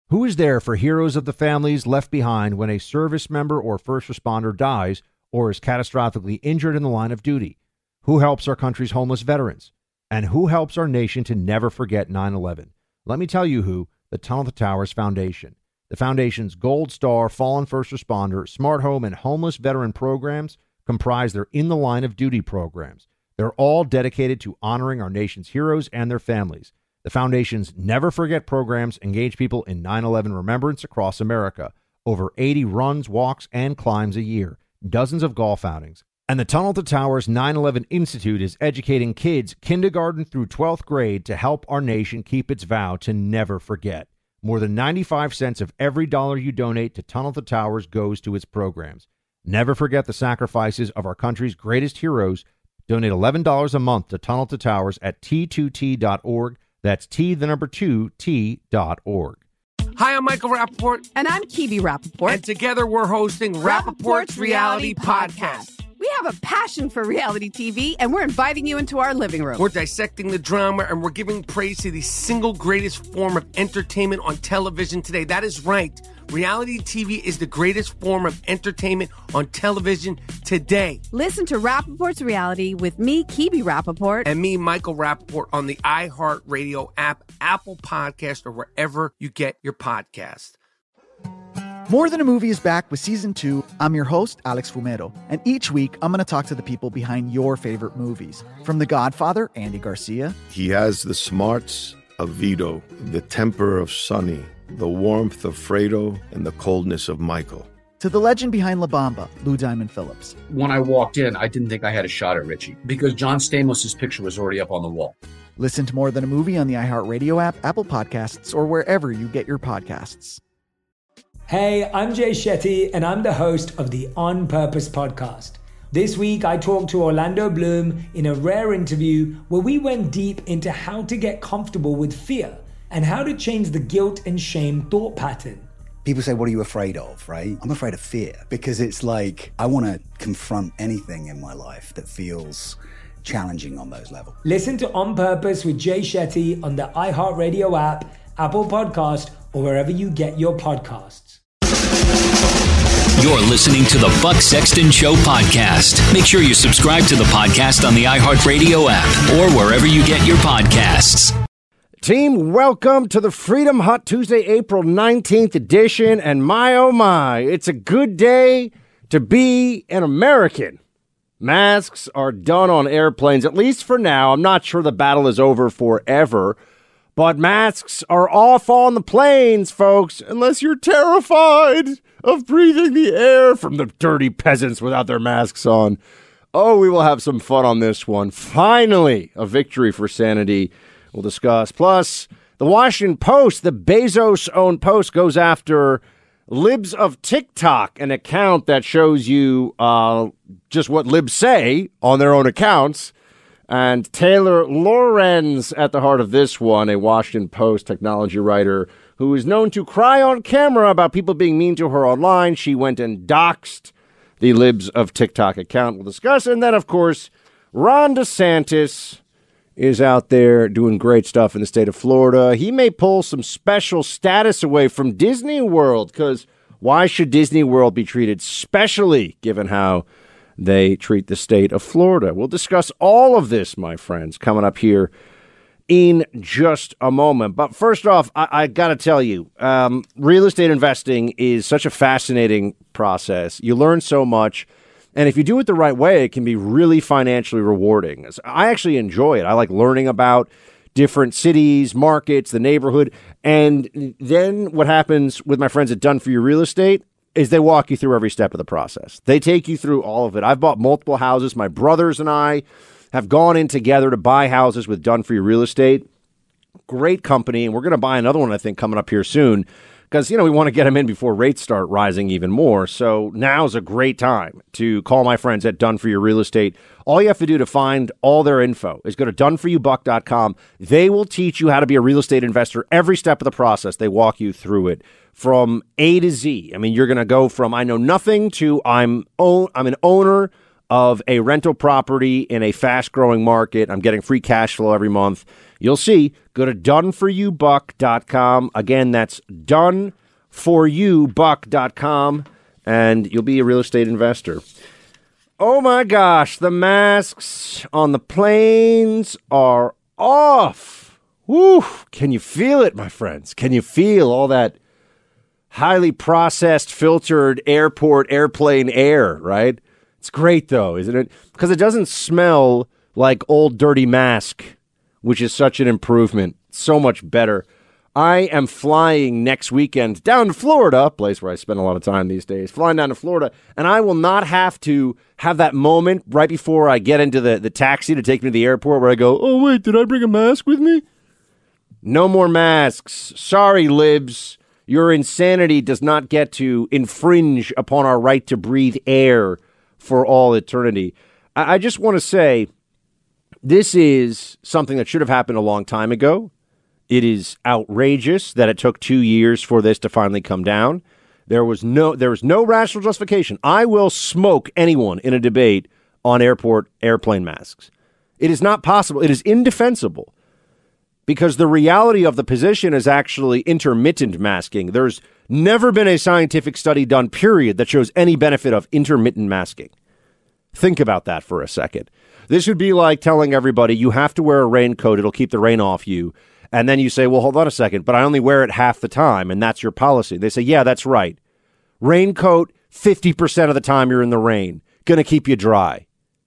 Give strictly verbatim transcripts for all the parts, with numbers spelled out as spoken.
Who is there for heroes of the families left behind when a service member or first responder dies or is catastrophically injured in the line of duty? Who helps our country's homeless veterans? And who helps our nation to never forget nine eleven? Let me tell you who, the Tunnel to Towers Foundation. The Foundation's Gold Star Fallen First Responder, Smart Home, and Homeless Veteran programs comprise their In the Line of Duty programs. They're all dedicated to honoring our nation's heroes and their families. The Foundation's Never Forget programs engage people in nine eleven remembrance across America. Over eighty runs, walks, and climbs a year. Dozens of golf outings. And the Tunnel to Towers nine eleven Institute is educating kids kindergarten through twelfth grade to help our nation keep its vow to never forget. More than ninety-five cents of every dollar you donate to Tunnel to Towers goes to its programs. Never forget the sacrifices of our country's greatest heroes. Donate eleven dollars a month to Tunnel to Towers at T two T dot org. That's T, the number two, T dot org. Hi, I'm Michael Rappaport. And I'm Kibi Rappaport. And together we're hosting Rappaport's Reality Podcast. We have a passion for reality T V, and we're inviting you into our living room. We're dissecting the drama, and we're giving praise to the single greatest form of entertainment on television today. That is right. Reality T V is the greatest form of entertainment on television today. Listen to Rappaport's Reality with me, Kibi Rappaport. And me, Michael Rappaport, on the iHeartRadio app, Apple Podcast, or wherever you get your podcast. More Than a Movie is back with season two. I'm your host, Alex Fumero, and each week I'm going to talk to the people behind your favorite movies. From The Godfather, Andy Garcia. He has the smarts of Vito, the temper of Sonny, the warmth of Fredo, and the coldness of Michael. To the legend behind La Bamba, Lou Diamond Phillips. When I walked in, I didn't think I had a shot at Richie because John Stamos' picture was already up on the wall. Listen to More Than a Movie on the iHeartRadio app, Apple Podcasts, or wherever you get your podcasts. Hey, I'm Jay Shetty, and I'm the host of the On Purpose podcast. This week, I talked to Orlando Bloom in a rare interview where we went deep into how to get comfortable with fear and how to change the guilt and shame thought pattern. People say, what are you afraid of, right? I'm afraid of fear because it's like I want to confront anything in my life that feels challenging on those levels. Listen to On Purpose with Jay Shetty on the iHeartRadio app, Apple Podcast, or wherever you get your podcasts. You're listening to the Buck Sexton Show podcast. Make sure you subscribe to the podcast on the iHeartRadio app or wherever you get your podcasts. Team, welcome to the Freedom Hut Tuesday, April nineteenth edition. And my, oh my, it's a good day to be an American. Masks are done on airplanes, at least for now. I'm not sure the battle is over forever. But masks are off on the planes, folks, unless you're terrified of breathing the air from the dirty peasants without their masks on. Oh, we will have some fun on this one. Finally, a victory for sanity. We'll discuss. Plus, the Washington Post, the Bezos-owned Post, goes after Libs of TikTok, an account that shows you uh, just what libs say on their own accounts. And Taylor Lorenz at the heart of this one, a Washington Post technology writer who is known to cry on camera about people being mean to her online. She went and doxed the Libs of TikTok account. We'll discuss. And then, of course, Ron DeSantis is out there doing great stuff in the state of Florida. He may pull some special status away from Disney World, because why should Disney World be treated specially given how they treat the state of Florida? We'll discuss all of this, my friends, coming up here in just a moment. But first off, I, I got to tell you, um, real estate investing is such a fascinating process. You learn so much. And if you do it the right way, it can be really financially rewarding. I actually enjoy it. I like learning about different cities, markets, the neighborhood. And then what happens with my friends at Done For You Real Estate is they walk you through every step of the process. They take you through all of it. I've bought multiple houses. My brothers and I have gone in together to buy houses with Done For You Real Estate. Great company. And we're going to buy another one, I think, coming up here soon. Because, you know, we want to get them in before rates start rising even more. So now's a great time to call my friends at Done For You Real Estate. All you have to do to find all their info is go to done for you buck dot com. They will teach you how to be a real estate investor every step of the process. They walk you through it from A to Z. I mean, you're going to go from I know nothing to I'm own, I'm an owner of a rental property in a fast-growing market. I'm getting free cash flow every month. You'll see. Go to done for you buck dot com. Again, that's done for you buck dot com, and you'll be a real estate investor. Oh, my gosh. The masks on the planes are off. Woo! Can you feel it, my friends? Can you feel all that highly processed, filtered airport airplane air, right? It's great, though, isn't it? Because it doesn't smell like old dirty mask, which is such an improvement. So much better. I am flying next weekend down to Florida, a place where I spend a lot of time these days, flying down to Florida, and I will not have to have that moment right before I get into the, the taxi to take me to the airport where I go, oh, wait, did I bring a mask with me? No more masks. Sorry, libs. Your insanity does not get to infringe upon our right to breathe air for all eternity. I, I just want to say this is something that should have happened a long time ago. It is outrageous that it took two years for this to finally come down. There was no there was no rational justification. I will smoke anyone in a debate on airport airplane masks. It is not possible. It is indefensible because the reality of the position is actually intermittent masking. There's never been a scientific study done, period, that shows any benefit of intermittent masking. Think about that for a second. This would be like telling everybody you have to wear a raincoat. It'll keep the rain off you. And then you say, well, hold on a second, but I only wear it half the time, and that's your policy. They say, yeah, that's right. Raincoat, fifty percent of the time you're in the rain. Going to keep you dry.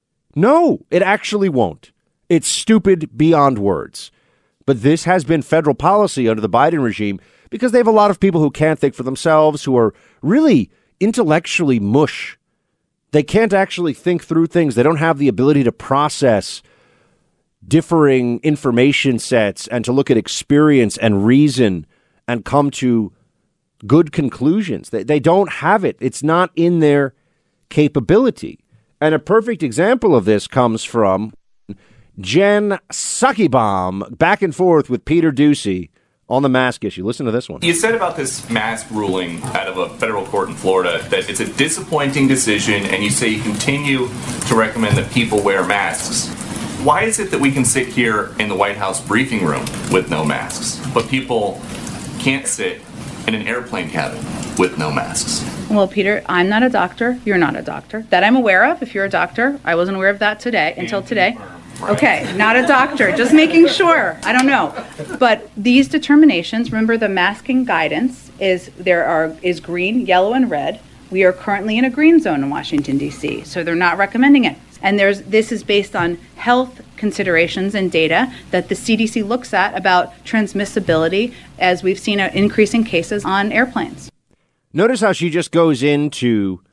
No, it actually won't. It's stupid beyond words. But this has been federal policy under the Biden regime because they have a lot of people who can't think for themselves, who are really intellectually mush. They can't actually think through things. They don't have the ability to process differing information sets and to look at experience and reason and come to good conclusions. They, they don't have it. It's not in their capability. And a perfect example of this comes from Jen Suckybaum back and forth with Peter Doocy on the mask issue. Listen to this one. You said about this mask ruling out of a federal court in Florida that it's a disappointing decision, and you say you continue to recommend that people wear masks. Why is it that we can sit here in the White House briefing room with no masks, but people can't sit in an airplane cabin with no masks? Well, Peter, I'm not a doctor. You're not a doctor. That I'm aware of. If you're a doctor, I wasn't aware of that today, until today. Okay, not a doctor. Just making sure. I don't know. But these determinations, remember the masking guidance is there are is green, yellow, and red. We are currently in a green zone in Washington, D C, so they're not recommending it. And there's this is based on health considerations and data that the C D C looks at about transmissibility, as we've seen an increase in cases on airplanes. Notice how she just goes into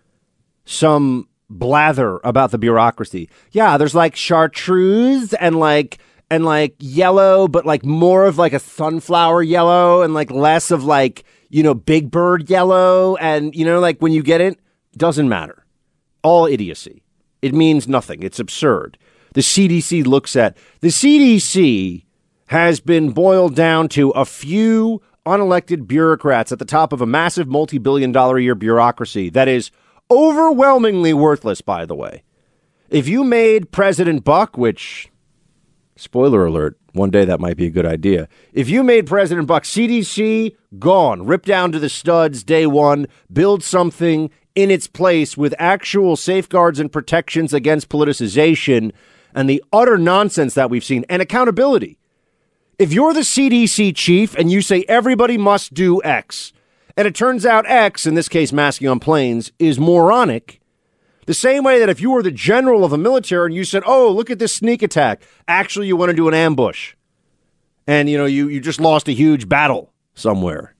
some blather about the bureaucracy. Yeah, there's like chartreuse and like and like yellow, but like more of like a sunflower yellow and like less of like, you know, Big Bird yellow. And, you know, like when you get it, doesn't matter. All idiocy. It means nothing. It's absurd. The C D C looks at the C D C has been boiled down to a few unelected bureaucrats at the top of a massive multi-billion dollar a year bureaucracy that is overwhelmingly worthless, by the way. If you made President Buck, which, spoiler alert, one day that might be a good idea. If you made President Buck, C D C, gone, ripped down to the studs day one, build something in its place with actual safeguards and protections against politicization and the utter nonsense that we've seen and accountability. If you're the C D C chief and you say everybody must do X, and it turns out X, in this case masking on planes, is moronic, the same way that if you were the general of a military and you said, oh, look at this sneak attack, actually you want to do an ambush, and you know you, you just lost a huge battle somewhere,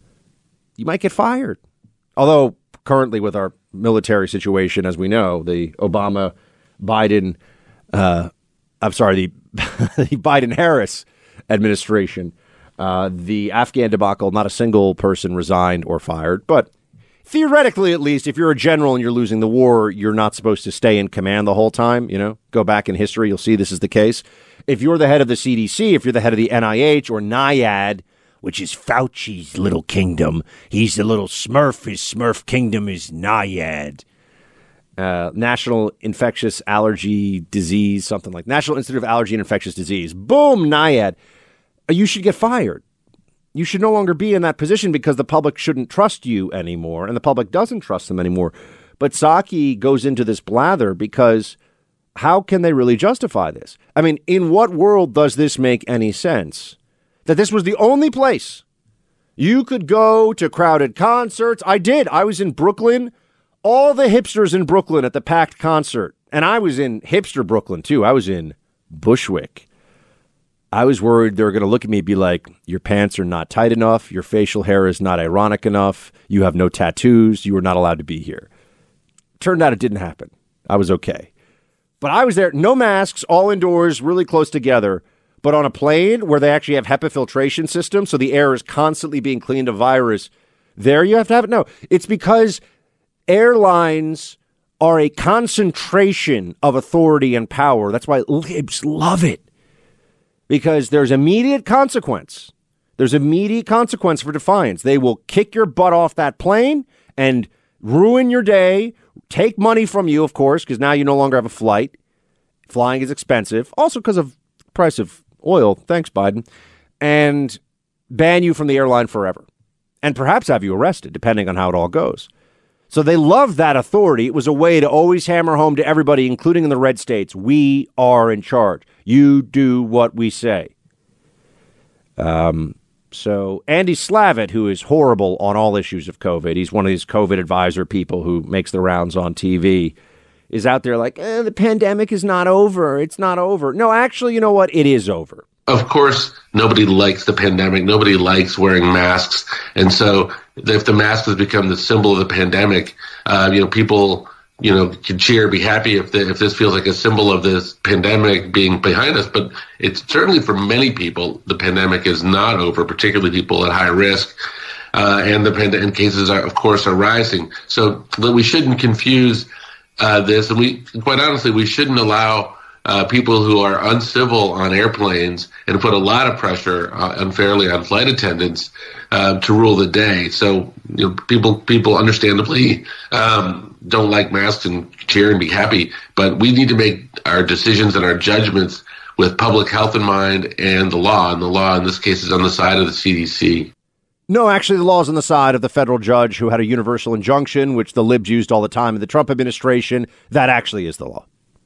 you might get fired. Although currently with our military situation, as we know, the Obama, Biden, uh, I'm sorry, the, the Biden-Harris administration, uh, the Afghan debacle, not a single person resigned or fired. But theoretically, at least, if you're a general and you're losing the war, you're not supposed to stay in command the whole time. You know, go back in history, you'll see this is the case. If you're the head of the C D C, if you're the head of the N I H or NIAID, which is Fauci's little kingdom. He's the little Smurf. His Smurf kingdom is NIAID. uh, National Infectious Allergy Disease, something like National Institute of Allergy and Infectious Disease. Boom, NIAID. You should get fired. You should no longer be in that position because the public shouldn't trust you anymore, and the public doesn't trust them anymore. But Psaki goes into this blather because how can they really justify this? I mean, in what world does this make any sense? That this was the only place you could go to crowded concerts. I did. I was in Brooklyn. All the hipsters in Brooklyn at the packed concert. And I was in hipster Brooklyn, too. I was in Bushwick. I was worried they were going to look at me and be like, your pants are not tight enough. Your facial hair is not ironic enough. You have no tattoos. You are not allowed to be here. Turned out it didn't happen. I was okay. But I was there, no masks, all indoors, really close together. But on a plane where they actually have HEPA filtration systems, so the air is constantly being cleaned of virus, there you have to have it. No, it's because airlines are a concentration of authority and power. That's why libs love it. Because there's immediate consequence. There's immediate consequence for defiance. They will kick your butt off that plane and ruin your day, take money from you, of course, because now you no longer have a flight. Flying is expensive. Also because of the price of oil. Thanks, Biden. And ban you from the airline forever. And perhaps have you arrested, depending on how it all goes. So they love that authority. It was a way to always hammer home to everybody, including in the red states, we are in charge. You do what we say. Um, so Andy Slavitt, who is horrible on all issues of COVID, he's one of these COVID advisor people who makes the rounds on T V, is out there like, eh, the pandemic is not over. It's not over. No, actually, you know what? It is over. Of course, nobody likes the pandemic. Nobody likes wearing masks. And so if the mask has become the symbol of the pandemic, uh, you know, people, you know, can cheer, be happy if the, if this feels like a symbol of this pandemic being behind us. But it's certainly for many people, the pandemic is not over, particularly people at high risk. Uh, and the pandemic cases are, of course, are rising. So we shouldn't confuse uh, this. And we, quite honestly, we shouldn't allow Uh, people who are uncivil on airplanes and put a lot of pressure uh, unfairly on flight attendants uh, to rule the day. So, you know, people people understandably um, don't like masks and cheer and be happy, but we need to make our decisions and our judgments with public health in mind and the law. And the law in this case is on the side of the C D C. No, actually, the law is on the side of the federal judge who had a universal injunction, which the libs used all the time in the Trump administration. That actually is the law.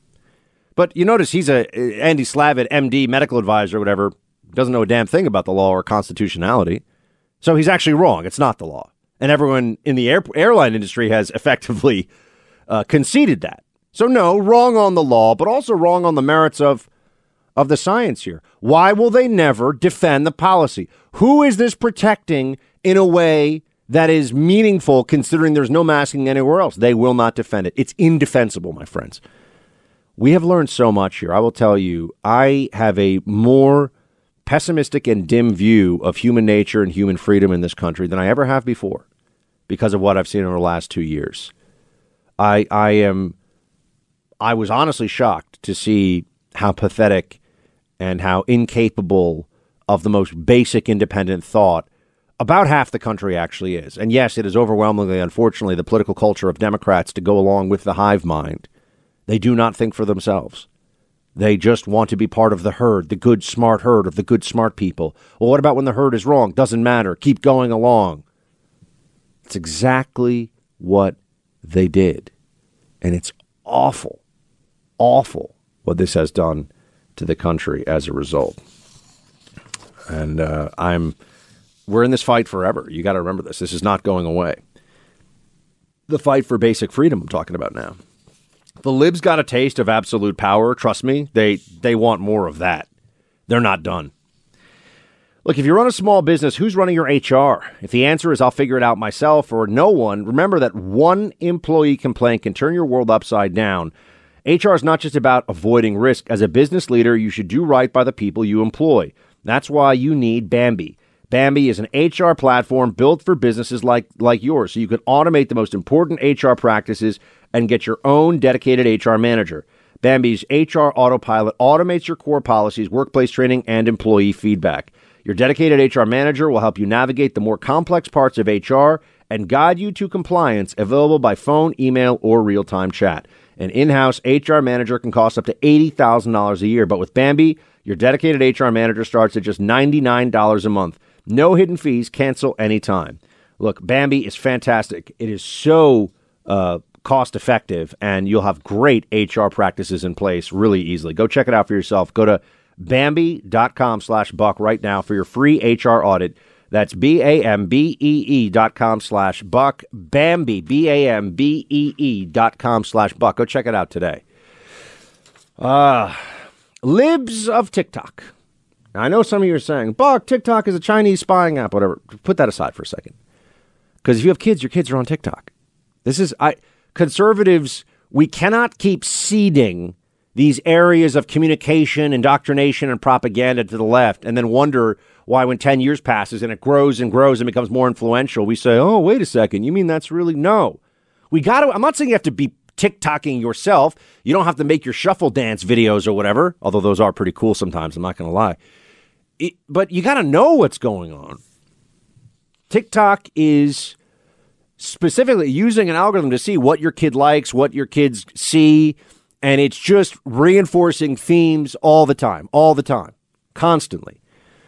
But you notice he's a Andy Slavitt, M D, medical advisor, whatever, doesn't know a damn thing about the law or constitutionality. So he's actually wrong. It's not the law. And everyone in the air, airline industry has effectively uh, conceded that. So no, wrong on the law, but also wrong on the merits of, of the science here. Why will they never defend the policy? Who is this protecting in a way that is meaningful considering there's no masking anywhere else? They will not defend it. It's indefensible, my friends. We have learned so much here. I will tell you, I have a more pessimistic and dim view of human nature and human freedom in this country than I ever have before because of what I've seen over the last two years. I I am, I was honestly shocked to see how pathetic and how incapable of the most basic independent thought about half the country actually is. And yes, it is overwhelmingly, unfortunately, the political culture of Democrats to go along with the hive mind. They do not think for themselves. They just want to be part of the herd, the good, smart herd of the good, smart people. Well, what about when the herd is wrong? Doesn't matter. Keep going along. It's exactly what they did. And it's awful, awful what this has done to the country as a result. And uh, I'm, we're in this fight forever. You got to remember this. This is not going away. The fight for basic freedom I'm talking about now. The libs got a taste of absolute power. Trust me, they they want more of that. They're not done. Look, if you run a small business, who's running your H R? If the answer is I'll figure it out myself or no one, remember that one employee complaint can turn your world upside down. H R is not just about avoiding risk. As a business leader, you should do right by the people you employ. That's why you need Bambee. Bambee is an H R platform built for businesses like, like yours, so you can automate the most important H R practices and get your own dedicated H R manager. Bambee's H R Autopilot automates your core policies, workplace training, and employee feedback. Your dedicated H R manager will help you navigate the more complex parts of H R and guide you to compliance, available by phone, email, or real-time chat. An in-house H R manager can cost up to eighty thousand dollars a year, but with Bambee, your dedicated H R manager starts at just ninety-nine dollars a month. No hidden fees, cancel anytime. Look, Bambee is fantastic. It is so uh, cost-effective, and you'll have great H R practices in place really easily. Go check it out for yourself. Go to Bambee.com slash Buck right now for your free H R audit. That's B-A-M-B-E-E dot com slash Buck. Bambee, B-A-M-B-E-E dot com slash Buck. Go check it out today. Uh, libs of TikTok. Now, I know some of you are saying, Buck, TikTok is a Chinese spying app, whatever. Put that aside for a second. Because if you have kids, your kids are on TikTok. This is, I conservatives, we cannot keep seeding these areas of communication, indoctrination, and propaganda to the left, and then wonder why when ten years passes and it grows and grows and becomes more influential, we say, oh, wait a second, you mean that's really, no. We got to, I'm not saying you have to be TikToking yourself. You don't have to make your shuffle dance videos or whatever, although those are pretty cool sometimes, I'm not going to lie. It, but you got to know what's going on. TikTok is specifically using an algorithm to see what your kid likes, what your kids see, and it's just reinforcing themes all the time, all the time, constantly.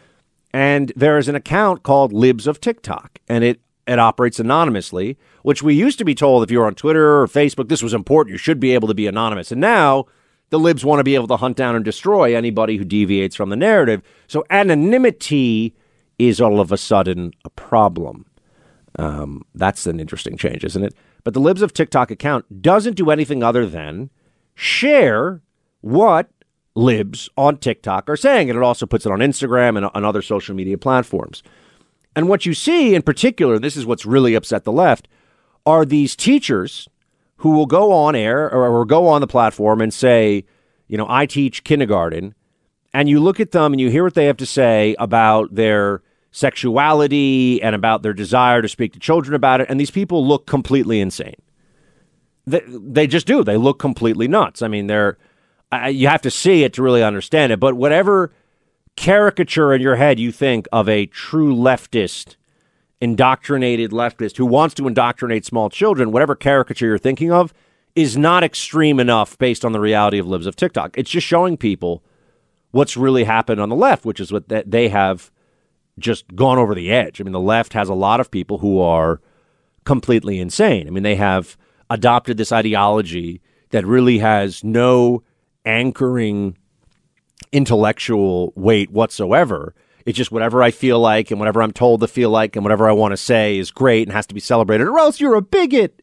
And there is an account called Libs of TikTok, and it, it operates anonymously, which we used to be told if you're on Twitter or Facebook, this was important, you should be able to be anonymous. And now the libs want to be able to hunt down and destroy anybody who deviates from the narrative. So anonymity is all of a sudden a problem. Um, that's an interesting change, isn't it? But the Libs of TikTok account doesn't do anything other than share what libs on TikTok are saying. And it also puts it on Instagram and on other social media platforms. And what you see in particular, this is what's really upset the left, are these teachers who will go on air or, or go on the platform and say, you know, I teach kindergarten. And you look at them and you hear what they have to say about their sexuality and about their desire to speak to children about it. And these people look completely insane. They, they just do. They look completely nuts. I mean, they're uh, you have to see it to really understand it. But whatever caricature in your head you think of a true leftist, indoctrinated leftist who wants to indoctrinate small children, whatever caricature you're thinking of is not extreme enough based on the reality of Libs of TikTok. It's just showing people what's really happened on the left, which is what that they have just gone over the edge. I mean, the left has a lot of people who are completely insane. I mean, they have adopted this ideology that really has no anchoring intellectual weight whatsoever. It's just whatever I feel like and whatever I'm told to feel like and whatever I want to say is great and has to be celebrated, or else you're a bigot.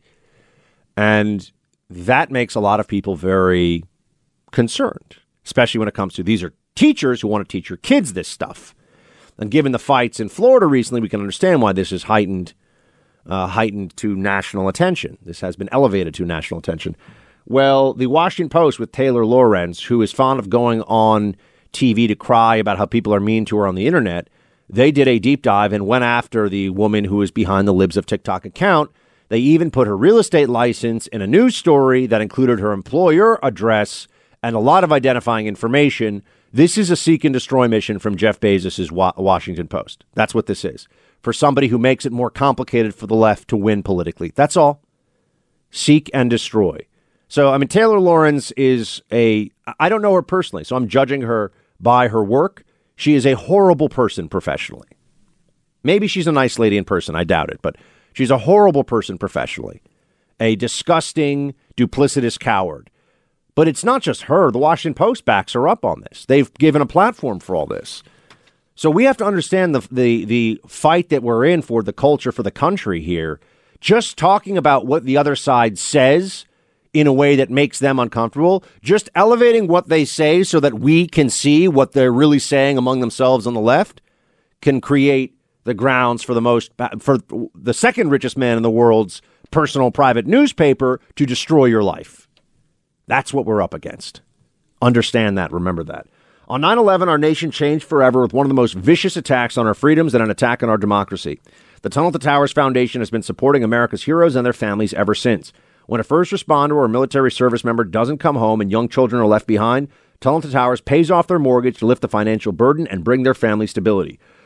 And that makes a lot of people very concerned, especially when it comes to these are teachers who want to teach your kids this stuff. And given the fights in Florida recently, we can understand why this is heightened, uh, heightened to national attention. This has been elevated to national attention. Well, the Washington Post with Taylor Lorenz, who is fond of going on T V to cry about how people are mean to her on the internet, they did a deep dive and went after the woman who is behind the Libs of TikTok account. They even put her real estate license in a news story that included her employer address and a lot of identifying information. This is a seek and destroy mission from Jeff Bezos' Wa- Washington Post. That's what this is. For somebody who makes it more complicated for the left to win politically. That's all. Seek and destroy. So, I mean, Taylor Lorenz is a, I don't know her personally, so I'm judging her by her work. She is a horrible person professionally. Maybe she's a nice lady in person. I doubt it, but she's a horrible person professionally. A disgusting, duplicitous coward. But it's not just her. The Washington Post backs her up on this. They've given a platform for all this. So we have to understand the the the fight that we're in for the culture, for the country here. Just talking about what the other side says in a way that makes them uncomfortable, just elevating what they say so that we can see what they're really saying among themselves on the left can create the grounds for the most for the second richest man in the world's personal private newspaper to destroy your life. That's what we're up against. Understand that. Remember that. On nine eleven, our nation changed forever with one of the most vicious attacks on our freedoms and an attack on our democracy. The Tunnel to Towers Foundation has been supporting America's heroes and their families ever since. When a first responder or a military service member doesn't come home and young children are left behind, Tunnel to Towers pays off their mortgage to lift the financial burden and bring their family stability.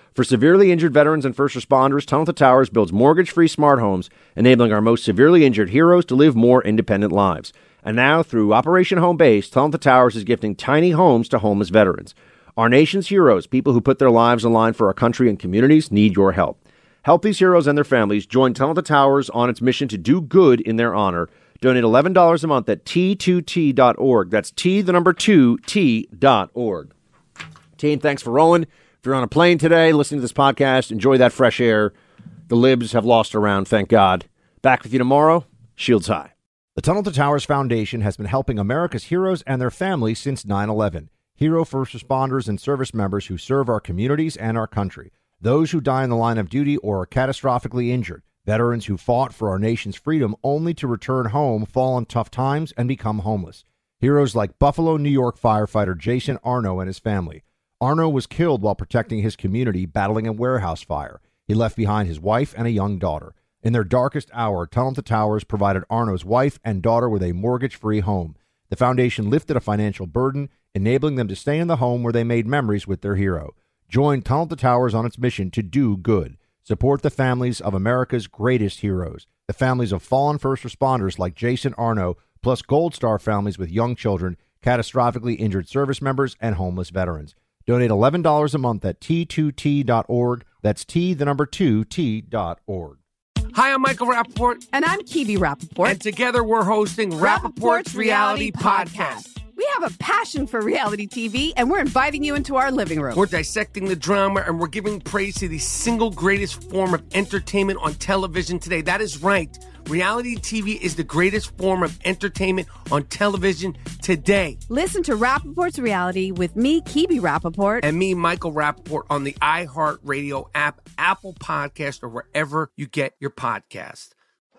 For severely injured veterans and first responders, Tunnel to Towers builds mortgage-free smart homes, enabling our most severely injured heroes to live more independent lives. And now, through Operation Home Base, Tunnel to Towers is gifting tiny homes to homeless veterans. Our nation's heroes, people who put their lives on the line for our country and communities, need your help. Help these heroes and their families. Join Tunnel to Towers on its mission to do good in their honor. Donate eleven dollars a month at T two T dot org. That's T, the number two, T dot org. Team, thanks for rolling. If you're on a plane today, listening to this podcast, enjoy that fresh air. The libs have lost a round, thank God. Back with you tomorrow. Shields high. The Tunnel to Towers Foundation has been helping America's heroes and their families since nine eleven. Hero first responders and service members who serve our communities and our country. Those who die in the line of duty or are catastrophically injured. Veterans who fought for our nation's freedom only to return home, fall on tough times, and become homeless. Heroes like Buffalo, New York firefighter Jason Arno and his family. Arno was killed while protecting his community battling a warehouse fire. He left behind his wife and a young daughter. In their darkest hour, Tunnel to Towers provided Arno's wife and daughter with a mortgage-free home. The foundation lifted a financial burden, enabling them to stay in the home where they made memories with their hero. Join Tunnel to Towers on its mission to do good. Support the families of America's greatest heroes. The families of fallen first responders like Jason Arno, plus Gold Star families with young children, catastrophically injured service members, and homeless veterans. Donate eleven dollars a month at T two T dot org. That's T, the number two, T dot org. Hi, I'm Michael Rappaport. And I'm Kibi Rappaport. And together we're hosting Rappaport's Reality Podcast. We have a passion for reality T V, and we're inviting you into our living room. We're dissecting the drama, and we're giving praise to the single greatest form of entertainment on television today. That is right. Reality T V is the greatest form of entertainment on television today. Listen to Rappaport's Reality with me, Kibi Rappaport. And me, Michael Rappaport, on the iHeartRadio app, Apple Podcast, or wherever you get your podcast.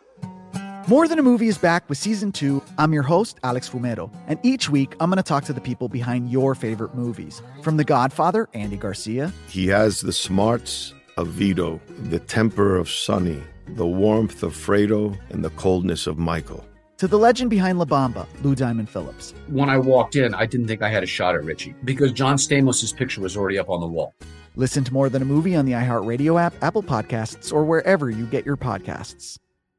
More Than a Movie is back with season two. I'm your host, Alex Fumero, and each week I'm going to talk to the people behind your favorite movies. From The Godfather, Andy Garcia. He has the smarts of Vito, the temper of Sonny, the warmth of Fredo, and the coldness of Michael. To the legend behind La Bamba, Lou Diamond Phillips. When I walked in, I didn't think I had a shot at Richie because John Stamos' picture was already up on the wall. Listen to More Than a Movie on the iHeartRadio app, Apple Podcasts, or wherever you get your podcasts.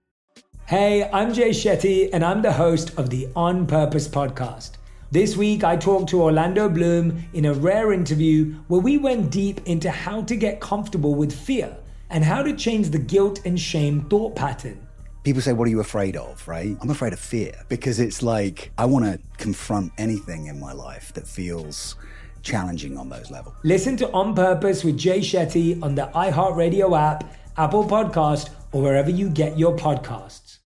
Hey, I'm Jay Shetty, and I'm the host of the On Purpose podcast. This week, I talked to Orlando Bloom in a rare interview where we went deep into how to get comfortable with fear and how to change the guilt and shame thought pattern. People say, what are you afraid of, right? I'm afraid of fear because it's like I want to confront anything in my life that feels challenging on those levels. Listen to On Purpose with Jay Shetty on the iHeartRadio app, Apple Podcast, or wherever you get your podcasts.